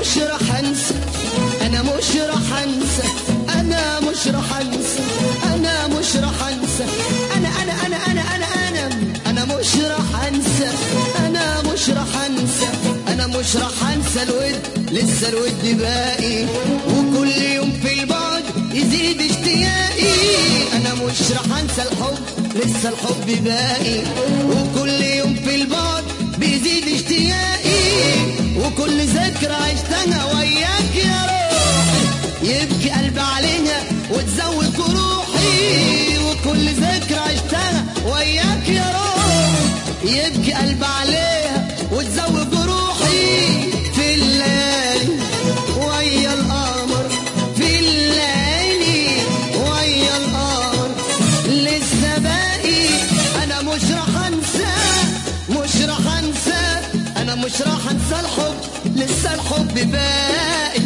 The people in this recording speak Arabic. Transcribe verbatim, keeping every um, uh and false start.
مش راح انسى، انا مش راح انسى، انا مش راح انسى، انا مش راح انسى، انا انا انا انا انا انا انا مش راح انسى، انا مش راح انسى، انا مش راح انسى الود، لسه الود باقي، وكل يوم في البعد يزيد اشتياقي. انا مش راح انسى الحب، لسه الحب باقي، وكل يوم في البعد بيزيد اشتياقي، وكل ذكرى عشتها وياك يا روحي يبكي قلبي عليها وتزود جروحي، وكل ذكرى عشتها وياك يا روحي يبكي قلبي عليها وتزود جروحي. في الليالي ويا القمر، في الليالي ويا القمر لسه باقي، انا مش راح انسى، مش راح انسى، انا مش راح انسى الحب، لسه الحب باقي.